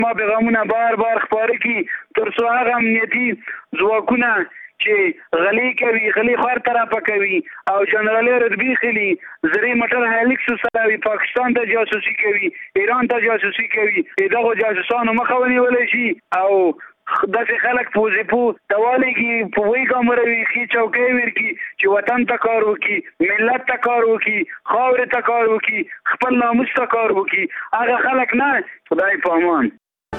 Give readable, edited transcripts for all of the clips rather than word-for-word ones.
ما پیغامونه بار خپاره کی تر څو هغه امنیتي ځواکونه چې غلي کوي غلي خور طرفه کوي او جنرال رتبی خلی زری موټر هلیکس سره پاکستان ته جاسوسي کوي ایران ته جاسوسي کوي دغه جاسوسانو مخه ونیول شي او داسې خلک پوزیپو توالی کی پوی کامروي کی چوکۍ ورکی چې وطن ته کار وکي ملت ته کار وکي خاور ته کار وکي خپل ناموس ته کار وکي هغه خلک نه خدای په امان.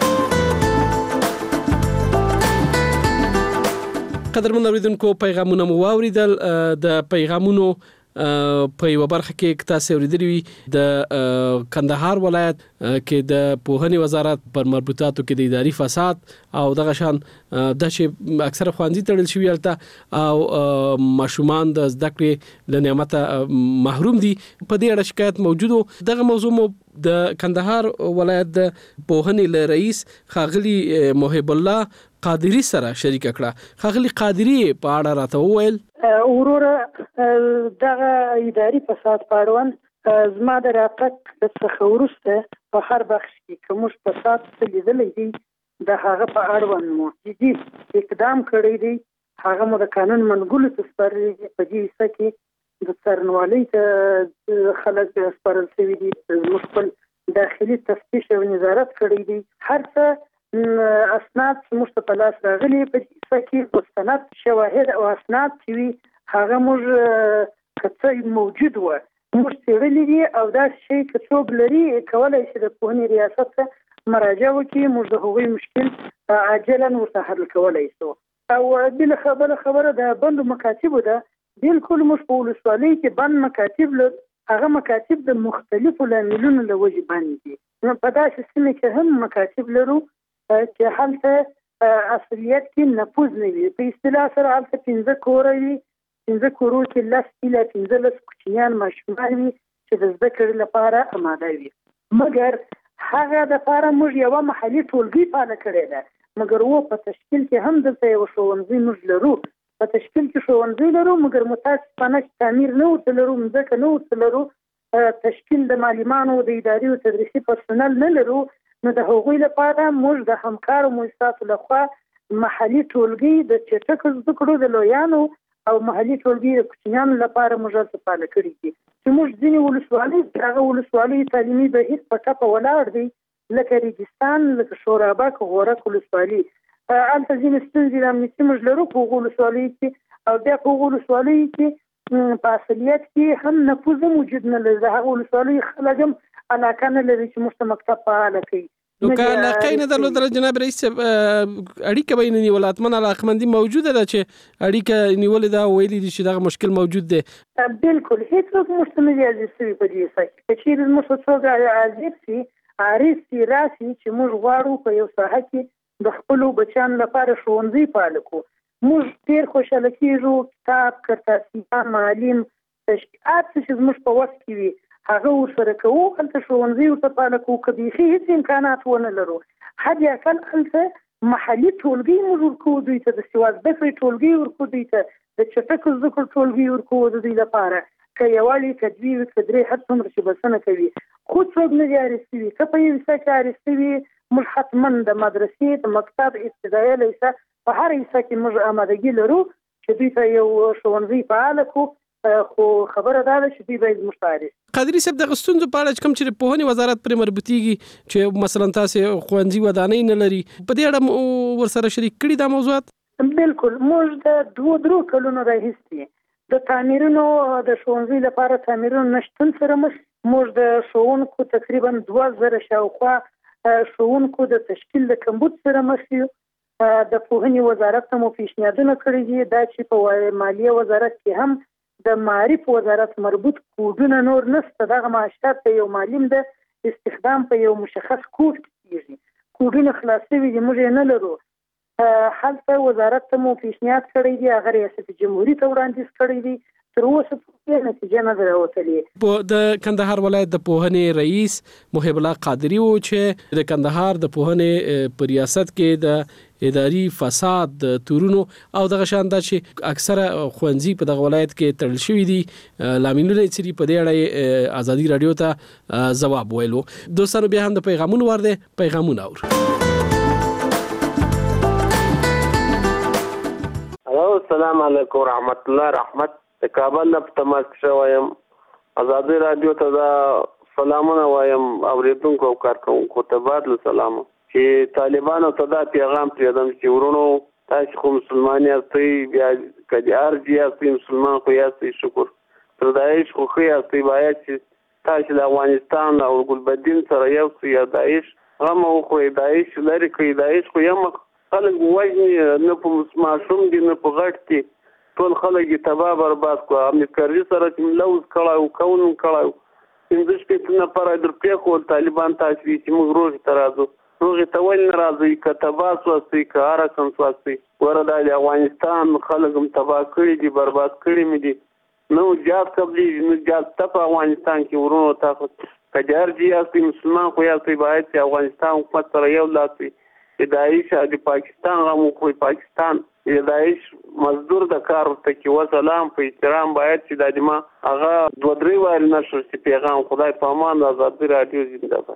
قدرمن اوریدونکو پیغامونه مو واوریدل د پیغامونو په یو برخه کې تاسو اوریدلی د کندهار ولایت کې د پوهنې وزارت پر مربوطاتو کې د اداري فساد او دغه شان د چې اکثره خوانځي تړل شوی الته او ماشومان د زده کړې له نعمت محروم دي په دې اړه شکایت موجوده. دغه موضوع مو د کندهار ولایت د پوهنې له رئیس خاغلی محب الله قادری سره شریک کړه. خاغلی قادری په اړه راته وویل وروره دغه اداري فساد پاروان زما د راتګ څخه وروسته په هر بخش کې کوم فساد لیدلی دی د هغه په اړوند مو جدي اقدام کړی دی. هغه مو د قانون منګولو ته سپارلي په دې حصه کې د څارنوالۍ ته خلک سپارل شوي دي. موږ خپل داخلي تفتیش او نظارت کړی دی. هر څه اسناد موږ ته په لاس راغلي په دې حصه کې مستند شواهد او اسناد چې وي هغه موږ کڅه موجود و موږ څېړلي دي او دا شی که څوک لري کولی شي د پوهنې ریاست ته مراجعه وکړي. موږ د هغوی مشکل عاجلا ورته حل کولی شو. او بل خبره د بندو مکاتبو ده. بالکل موږ په ولسوالۍ کې بند مکاتب هغه مکاتب د مختلفو لاملونو له وجې باندې دي. په داسې سیمه کې هم مکاتب لرو چې هلته اصلیت کې نفوذ نه وي. په اصطلاح سره هلته 15 کوره وي. 15 کورو کې 10 اله 15 کوچنیان ماشومان وي چې د زده کړې لپاره اماده وي. مګر هغه د لپاره موږ یوه محلي ټولګي فعاله کړې ده. مګر په تشکیل کې هم دلته یو ښوونځی موږ لرو. په تشکیل کې ښوونځی لرو مګر متاسفانه تعمیر نه ورته لرو مځکه نه ورته لرو. تشکیل د معلمانو د اداري او تدریسي پرسونل نه لرو. نو د هغوی لپاره موږ د همکارو مؤسساتو لخوا محلي ټولګي د چټکو زده کړو د لویانو او محلي ټولګي د کوچنیانو لپاره موږ فعاله کړي دي. چې موږ ځینې ولسوالۍ هغه ولسوالۍ تعلیمي بهیر په ټپه ولاړ دی لکه ریګستان لکه شورابک غورک ولسوالۍ. هلته ځینې ستونزې د امنیتي موږ لرو په هغو ولسوالیو کې او بیا په هغو ولسوالیو کې په اصلیت کې هم نفوذ موجود نه لري. د هغو ولسوالیو خلک هم علاقه نه لري چې موږ ته مکتب فعاله کوي. نو که علاقه نه درلودله جناب رئیس اړیکه به یې نیوله حتما علاقمندي موجوده ده چې اړیکه نیولې ده ویلي دي چې دغه مشکل موجود دی. بالکل هیڅوک موږ ته نه دي عزیز شوي په دې حصه کې. که چېرې موږ ته څوک عزیز شي عارض شي راسي چې موږ غواړو په یو ساحه کې د خپلو بچیانو لپاره ښوونځي فعاله کړو موږ ډېر خوشحاله کېږو. کتاب کرتاسیان معلم تشکیلات چې زموږ په وس کې وي هغه ورسره کوو. هلته ښوونځي ورته فعاله کوو. که بیخي هېڅ امکانات ونه لرو حد اقل هلته محلي ټولګي موږ ورکوو دوی ته. د سواد زده کړې ټولګي ورکوو دوی ته. د چټکو زده کړو ټولګي ورکوو د دوی لپاره. که یووالی که دوی وي که درې هر څومره چې بسنه کوي خو څوک نه دي عارض شوي. که په یو حصه کې عارض شوي موږ حتما د مدرسې د مکتب ابتدایي لیسه په هر حصه کې موږ آمادګي لرو چې دوی ته یو ښوونځی فعاله کړو. خو خبره دا ده چې دوی باید موږ ته عارض. قادري صاحب دغه ستونزو په اړه کوم چې پوهنې وزارت پرې مربوطیږي چې مثلا تاسې ښوونځي ودانۍ نه لري په دې اړه ورسره شریک کړي دا موضوعات؟ بالکل موږ د 2-3 کلونو راهیسې د تعمیرونو د ښوونځي لپاره تعمیرونو نشتون سره مخ. موږ د ښوونکو تقریبا 2000 شاوخوا ښوونکو د تشکیل د کمبود سره مخ یو. د پوهنې وزارت ته مو پیشنهادونه کړي دي دا چې په مالیه وزارت کې هم د معارف وزارت مربوط کوډونه نور نشته. دغه معاشات ته یو معلم د استخدام په یو مشخص کوډ کېږي. کوډونه خلاص شوي دي موږ یې نه لرو. هلته وزارت ته مو پیشنهاد کړی دی هغه ریاست جمهوریت ته وړاندیز کړی دی. تر اوسه پورې نتیجه نه ده راوتلې. د کندهار ولایت د پوهنې رئیس محب الله قادری و چې د کندهار د پوهنې په ریاست کې د اداري فساد د تورونو او دغه شان دا چې اکثره ښوونځي په دغه ولایت کې تړل شوي دي لاملونه یې څه دي په دې اړه ازادي راډیو ته ځواب ویلو. دوستانو بیا هم د پیغامونو ور دي پیغامونه اور السلام علیکم ورحمت الله. رحمت د کابل نه په تماس شوم. ازادي رادیو ته دا سلامونه وایم اوریدونکو او کارکونکو ته بادل سلام چې طالبانو ته دا پیغام پرېږدم چې ورونو تاسو خو مسلمان یاستئ بیا کدی ارجی یاستئ مسلمان خو یاستئ شکر تر داعش خو ښه یاستئ باید چې تاسو د افغانستان او ګلبدین سره یو څه یا داعش غم وخورئ. داعش لرې کړئ. داعش خو یم خلک وژني نه په ماشوم دي نه په غټ دي ټول خلک یې تباه برباد کړو. امیر کرزي سره چې لوز کړی کون کړی 15 نفره در پرېښول طالبان تاسو چې موږ روغې ته راځو. روغې ته ولې نه راځئ؟ که تباه سوستئ که هر رقم سوستئ ګوره دا د افغانستان خلک هم تباه کړي دي برباد کړي مې دي. نه جهاد قبلېږي نه جهاد شته په افغانستان کې. ورونو تاسو که د هر ځای یاستئ مسلمان خو یاستئ باید چې افغانستان حکومت سره یو لاس وي چې داعش د پاکستان غم وخوري. پاکستان د داعش مزدور د کار ورته کې وسلام په احترام باید چې د ما هغه 2-3 وایل نشر چې پیغام خدای په امان. ازادي رادیو زنده باد.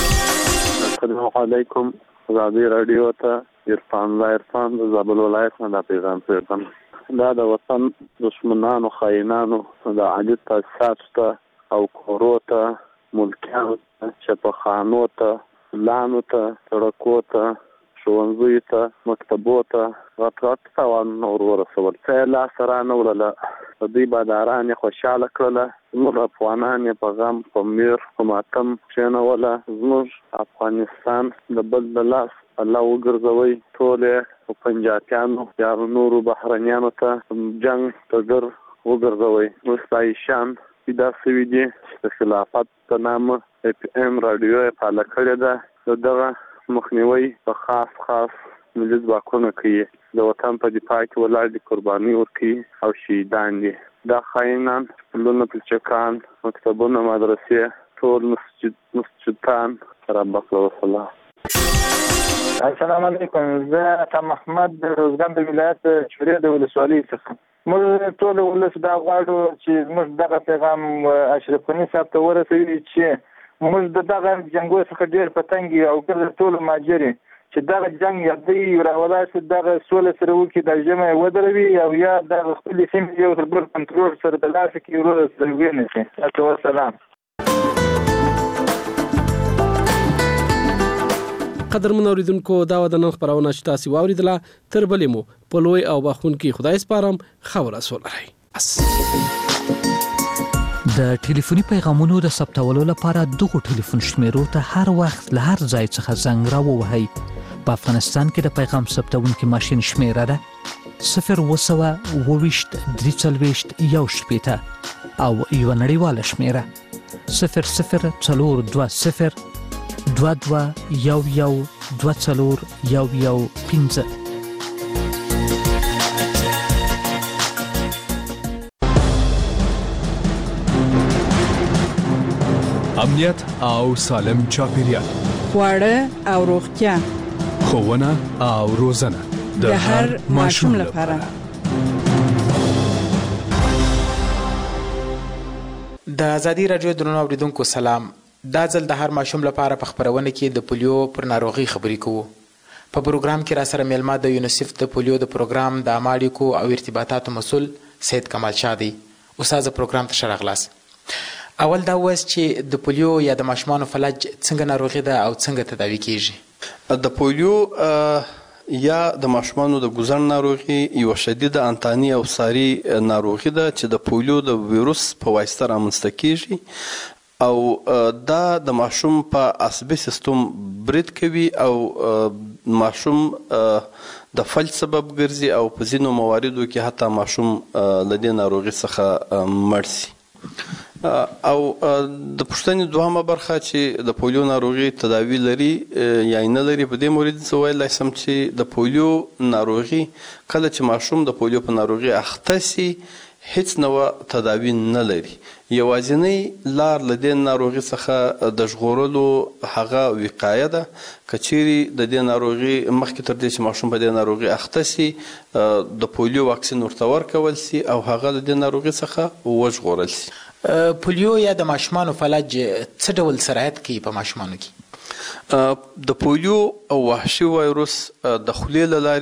السلام علیکم. ازادي رادیو ته عرفان د زابل ولایت نه دا پیغام پرېږدم. دا د وطن دشمنانو خاینانو د عاجز تاسیساتو ته او کورو ته ملکیانو ته چپخانو ته لانو ته سړکو ته ښوونځیو ته مکتبو ته غټ تاوانونه ور ورسول. څه یې لاسته رانه وړله. د دوی باداران یې خوشحاله کړله. زموږ افغانان یې په غم په میر په ماتم کښېنوله. زموږ افغانستان د بل د لاس الله وګرځوئ. ټول یې په پنجابیانو یا نورو بهرنیانو ته جنګ ته ګر وګرځوئ. اوس داعشیان پیدا شوي دي چې د خلافت په نامه FM راډیو یې فعاله کړې ده. د دغه مخنیوي په خاص ملي ځواکونه کوي. د وطن په دفاع کې ولاړ دي قرباني ورکوي او شهیدان دي. دا خاینان پلونه پلچکان مکتبونه مدرسې ټول مسجدان رب وسلام. السلام علیکم. زه عطا محمد د روزګان د ولایت چورې د ولسوالۍ څخه. موږ ټول ولس دا غواړو چې موږ دغه پیغام اشرف غني صاحب ته ورسوي چې موږ د دغه جنګو څخه ډېر په تنګ یو او ګرځو ټول مهاجر چې دغه جنګ یا دوی راولاړ شي دغه سوله سره وکړي د ژمه ودروي او یا دغه خپلې سیمې یو تر بل کنټرول سره د لاسه کې ورو سره ونیسي. السلام. قدرمن اوریدونکو دا و د نن خبرونه چې تاسو واوریدله تر بلې مو په لوی او بخونکي خدای سپارم خبره سولري. د ټلیفوني پیغامونو د ثبتولو لپاره دغه ټلیفون شمیرو ته هر وخت له هر ځای څخه زنګ راووهئ. په افغانستان کې د پیغام ثبتونکي ماشین شمیره ده 0202341 او یو نړیواله شمیره 004020 2211241115. امنیت او سالم چاپیریال، خواړه او روغتیا، ښوونه او روزنه د هر ماشوم لپاره. د ازادي رادیو درنو اوریدونکو سلام. دا ځل د هر ماشوم لپاره په خبرونه کې د پولیو پر ناروغي خبرې کوو. په پروګرام کې را سره میلمه د یونیسف د پولیو د پروګرام د عمالیکو او ارتباطاتو مسول سید کمال شاه دی. استاد پروګرام ته شرغلاس. اول دا وایي چې د پولیو یا د ماشومانو فلج څنګه ناروغي ده او څنګه تداوی کیږي؟ د پولیو یا د ماشومانو د ګوزن ناروغي یو شدیده انتاني او ساري ناروغي ده چې د پولیو د ویروس په واسطه رامنځته کیږي او دا د ماشوم په عصبي سیستم برید کوي او ماشوم د فلج سبب ګرځي او په ځینو مواردو کې حتی ماشوم له دې ناروغي څخه مړ شي. او د پوښتنې دوهمه برخه چې د پولیو ناروغي تداوی لري یا نه لري، په دې مورد زه ویلی شم چې د پولیو ناروغي کله چې ماشوم د پولیو په ناروغي اخته سي هیڅ نوع تداوی نه لري. یوازینی لار له دې ناروغي څخه د ژغورلو هغه وقایه ده. که چیرې د دې ناروغي مخکې تر دې چې ماشوم په دې ناروغي اخته سي د پولیو واکسین ورته ورکول سي او هغه د دې ناروغي څخه وژغورل سي. پولیو یا د ماشومانو فلج څه ډول سرایت کوي په ماشومانو کې؟ د پولیو او وحشي وایروس د خولې له لارې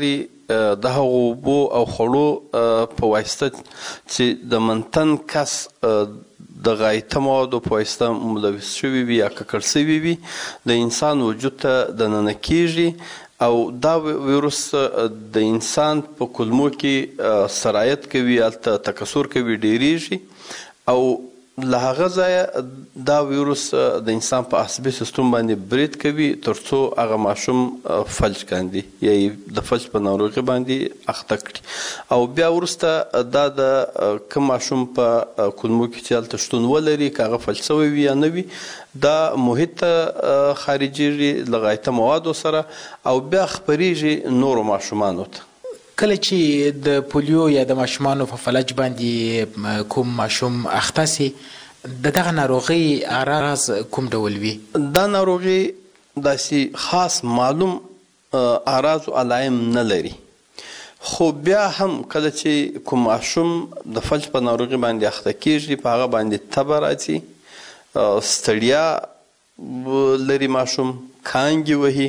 د هغو اوبو او خوړو په واسطه چې د منتن کس د غایطه موادو په واسطه ملوث شوي وي یا ککړ شوي وي د انسان وجود ته دننه کیږي او دا ویروس د انسان په کولمو کې سرایت کوي، هلته تکثر کوي، ډیریږي او له هغه ځایه دا ویروس د انسان په عصبي سیستم باندې برید کوي تر څو هغه ماشوم فلج کاندي یا د فلج په ناروغي باندې اخته کړي او بیا وروسته دا د کوم ماشوم په کولمو کې چې هلته شتون ولري که هغه فلج شوی وي یا نه وي دا محیط ته خارجېږي له غایطه موادو سره او بیا خپریږي نورو ماشومانو ته. کله چې د پولیو یا د ماشومانو په فلج باندې کوم ماشوم اخته سي د دغه ناروغۍ اعراض کوم ډول وي؟ دا ناروغي داسې خاص معلوم اعراض او علایم نه لري خو بیا هم کله چې کوم ماشوم د فلج په ناروغي باندې اخته کیږي په هغه باندې تبه راځي، ستړیا لري، ماشوم کانګې وهي،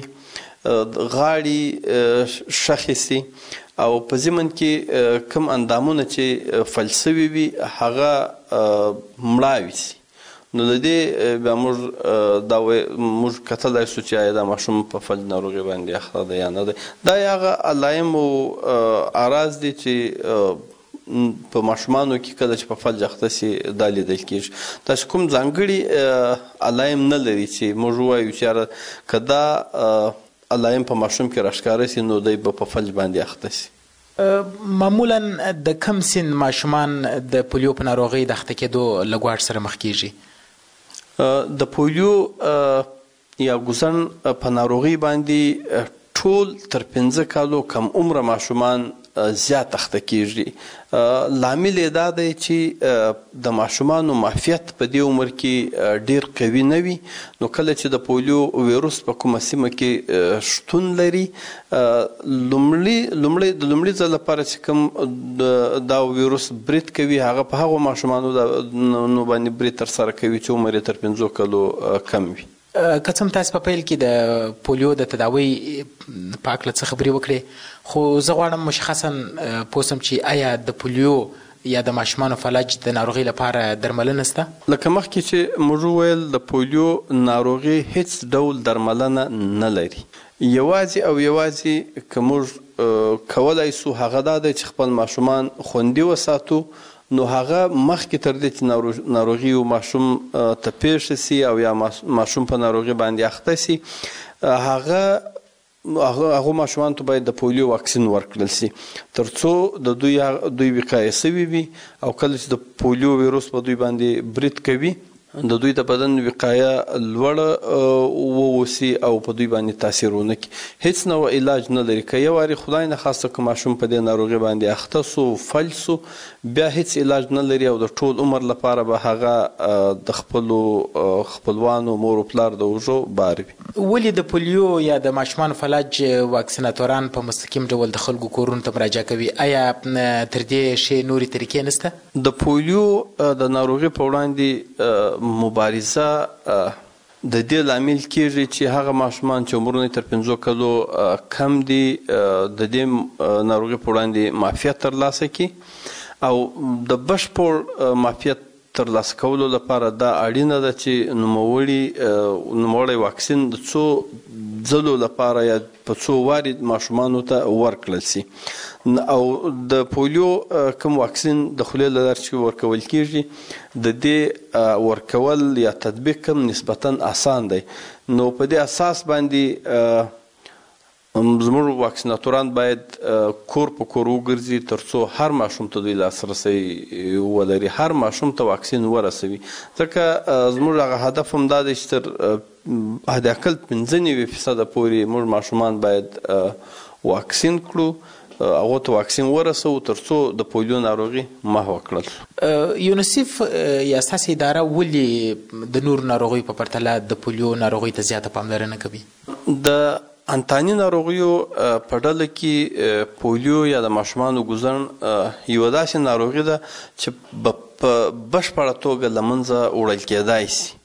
غاړې شخې سي او په ضمن کې کوم اندامونه چې فلج شوي وي هغه مړاوي سي. نو د دې بیا موږ کتلی سو چې آیا دا ماشوم په فلج ناروغي باندې اخته دی یا نه دی. دا هغه علایم او اعراض دي چې په ماشومانو کې کله چې په فلج اخته سي دا لیدل کېږي. داسې کوم ځانګړي علایم نه لري چې موږ ووایو چې که دا علایم په ماشوم کې راښکاره سي نو دی به په فلج باندې اخته سي. معمولا د کم سن ماشومان د پولیو په ناروغۍ د اخته کېدو له ګواښ سره مخ کېږي؟ د پولیو یا ګوزن په ناروغۍ باندې ټول تر 15 کالو کم عمره ماشومان زیات اخته کېږي. لامل یې دا دی چې د ماشومانو معافیت په دې عمر کې ډیر قوي نه وي نو کله چې د پولیو ویروس په کومه سیمه کې شتون لري لومړي ځل لپاره چې کوم دا ویروس برید کوي هغه په هغو ماشومانو نو باندې برید ترسره کوي چې عمر یې تر 15 کالو کم وي. که څه هم تاسو په پیل کې د پولیو د تداوی په هکله څه خبرې وکړې خو زه غواړم مشخصا پوه سم چې آیا د پولیو یا د ماشومانو فلج د ناروغۍ لپاره درملنه شته؟ لکه مخکې چې موږ وویل د پولیو ناروغي هیڅ ډول درملنه نه لري. یوازې او یوازې که موږ کولی سو هغه دا دی چې خپل ماشومان خوندي وساتو نو هغه مخکې تر دې چې ناروغي و ماشوم ته پیښه سي او یا ماشوم په ناروغي باندې اخته سي هغه ماشومان ته باید د پولیو واکسین ورکړل سي تر څو د دوی وقایه شوي وي او کله چې د پولیو ویروس په دوی باندې برید کوي د دوی د بدن وقایه لوړه ووسي او په دوی باندې تاثیر ونه کړي. هیڅ نوع علاج نه لري. که یو وارې خدای نخواسته که ماشوم په دې ناروغي باندې اخته سو فلج سو بیا هیڅ علاج نه لري او د ټول عمر لپاره به هغه د خپلو خپلوانو مور او پلار د اوږو بار وي. ولې د پولیو یا د ماشومانو فلج واکسیناتوران په مستقیم ډول د خلکو کورونو ته مراجعه کوي؟ آیا تر دې شی نورې طریقې نشته؟ د پولیو د ناروغي په وړاندې مبارزه د دې لامل کېږي چې هغه ماشومان چې عمرونه تر 15 کالو کم دي د دې ناروغي په وړاندې معافیت ترلاسه کړي او د بشپړ معافیت ترلاسه کولو لپاره دا اړینه ده چې نوموړی واکسین د څو ځلو لپاره یا په څو وارې ماشومانو ته ورکړل سي. او د پولیو کوم واکسین د خولې له لارې چې ورکول کېږي د دې ورکول یا تطبیق کوم نسبتا آسان دی نو په دې اساس باندې زموږ واکسیناتوران باید کور په کور وګرځي تر څو هر ماشوم ته دوی لاسرسی ولري، هر ماشوم ته واکسین ورسوي. ځکه زموږ هغه هدف هم دا دی چې تر حد اقل 95% پورې موږ ماشومان باید واکسین کړو، هغو ته واکسین ورسوو تر څو د پولیو ناروغي محو کړل. یونیسف یا ستاسې اداره ولې د نورو ناروغیو په پرتله د پولیو ناروغۍ ته زیاته پاملرنه کوي؟ د انتاني ناروغیو په ډله کې پولیو یا د ماشومانو ګوزن یوه داسې ناروغي ده چې په بشپړه توګه له منځه وړل کېدای سي.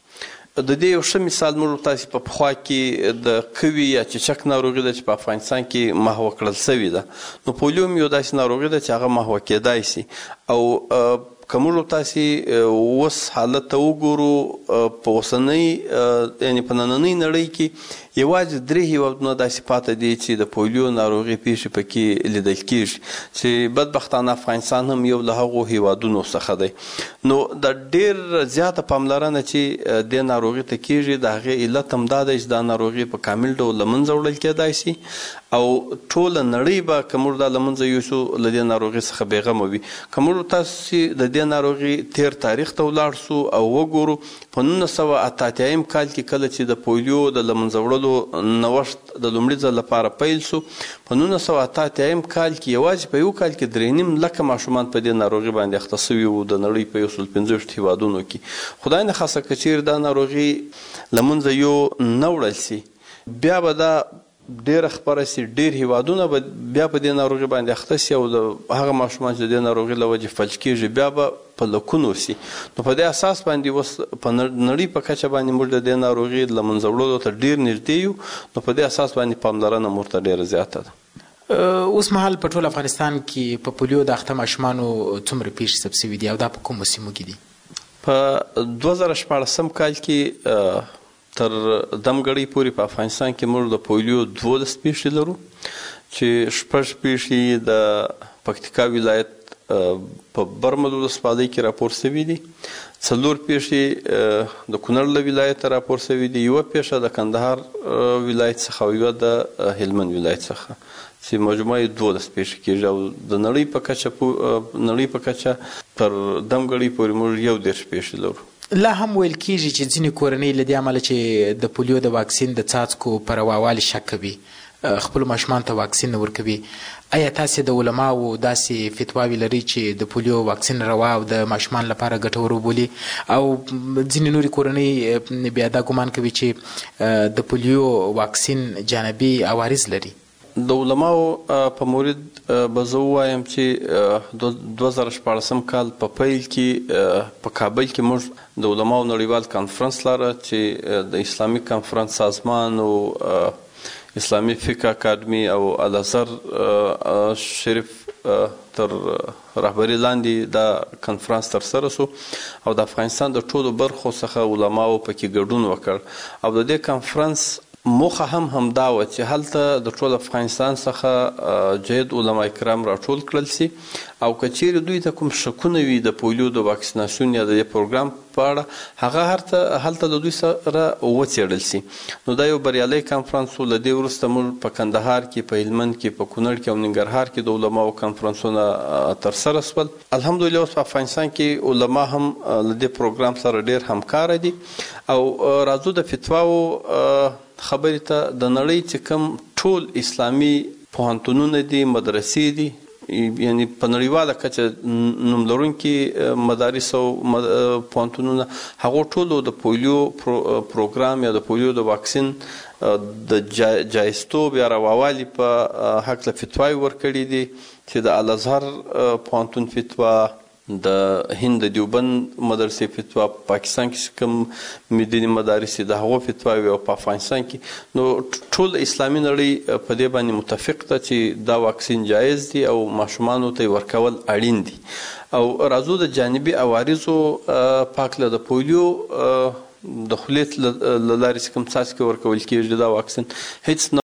د دې یو ښه مثال موږ تاسو په پخوا کې د کوي یا چچک ناروغي ده چې په افغانستان کې محو کړل شوې ده. نو پولیو یو داسې ناروغي ده چې هغه محو کېدای شي او که موږ تاسو اوس حالت ته وګورو په اوسنۍ یعنې په نننۍ نړۍ کې یوازې 3 هیوادونه داسې پاته دي چې د پولیو ناروغي پیښې پکې لیدل کېږي چې بدبختانه افغانستان هم یو له هغو هیوادونو څخه دی. نو د ډېر زیاته پاملرنه چې دې ناروغي ته کېږي د هغې علت هم دا دی چې دا ناروغي په کامل ډول له منځه وړل کېدای شي او ټوله نړۍ به که موږ دا له منځه یوسو له دې ناروغي څخه بېغمه وي. که موږ تاسو د دې ناروغي تیر تاریخ ته ولاړ سو او وګورو په 1988 کال کې کله چې د پولیو د له منځه وړلو نوښت د لومړي ځل لپاره پیل سو په 1988 کال کې یوازې په یو کال کې 3.5 لکه ماشومان په دې ناروغي باندې اخته سوي وو د نړۍ په 165 هیوادونو کې. خدای نه خاصه که چیرې دا ناروغي له منځه یو نه وړل سي بیا به دا ډېره خپره سي ډېر هیوادونه به بیا په دې ناروغي باندې اخته سي او د هغه ماشومان چې د دې ناروغي له وجې فلج کېږي بیا به په لکونو سي. نو په دې اساس باندې اوس په نړۍ په کچه باندې موږ د دې ناروغي له منځه وړلو ته ډېر نږدې یو. نو په دې اساس باندې پاملرنه موږ ته ډېره زیاته ده. اوس مهال په ټول افغانستان کې په پولیو د اخته ماشومانو څومره پیښې ثبت شوي دي او دا په کومو سیمو کې دي؟ په 2014 کال کې تر دمګړۍ پورې په افغانستان کې موږ د پولیو 12 پیښې لرو چې 6 پیښې د پکتیکا ولایت په برمل ولسوالۍ کې راپور شوي دي، 4 پیښې د کونړ له ولایت راپور شوي دي، 1 پیښه د کندهار ولایت څخه او 1 د هلمند ولایت څخه چې مجموعي 12 پیښې کېږي او د نړۍ په کچه تر دمګړۍ پورې موږ 11 پیښې لرو. لا هم ویل کېږي چې ځینې کورنۍ له دې امله چې د پولیو د واکسین د څاڅکو په رواوالي شک کوي خپلو ماشومانو ته واکسین نه ورکوي. آیا تاسې د علماو داسې فتواوې لرئ چې د پولیو واکسین روا او د ماشومان لپاره ګټور وبولي او ځینې نورې کورنۍ بیا دا ګمان کوي چې د پولیو واکسین جانبي عوارض لري؟ د علماو په مورد به زه ووایم چې 2014 کال په پیل کې په کابل کې موږ د علماو نړیوال کانفرنس لاره چې د اسلامي کانفرنس سازمان او اسلامي فقه اکاډمي او الازهر شریف تر رهبري لاندې دا کنفرانس ترسره سو او د افغانستان د ټولو برخو څخه علماو پکې ګډون وکړ او د دې کنفرانس موخه هم دا و چې هلته د ټول افغانستان څخه جید علما کرام راټول کړل سي او که چیرې دوی ته کوم شکونه وي د پولیو د واکسیناسیون یا د دې پروګرام په اړه هغه هلته د دوی سره وڅېړل سي. نو دا یو بریالی کنفرانس و. له دې وروسته موږ په کندهار کې، په هلمند کې، په کونړ کې او ننګرهار کې د علماو کنفرانسونه ترسره سول. الحمدلله اوس په افغانستان کې علما هم له دې پروګرام سره ډېر همکاره دي او راځو د فتواو خبرې ته. د نړۍ چې کوم ټول اسلامي پوهنتونونه دي، مدرسې دي، یعنی په نړیواله کچه نوم لرونکي مدارس او پوهنتونونه، هغو ټولو د پولیو پروګرام یا د پولیو د واکسین د جایزتوب یا رواوالي په هکله فتواوې ورکړي دي چې د الازهر پوهنتون فتوا، د هند د دیوبند مدرسې فتوا، په پاکستان کې کوم مدني مدارس د هغو فتواوې او په افغانستان کې. نو ټول اسلامي نړۍ په دې باندې متفق ده چې دا واکسین جایز دي او ماشومانو ته ورکول اړین دي. او راځو د جانبي عوارضو پاکله د پولیو د خولې له لارې چې کوم څاڅکي ورکول کېږي دا واکسین هیڅ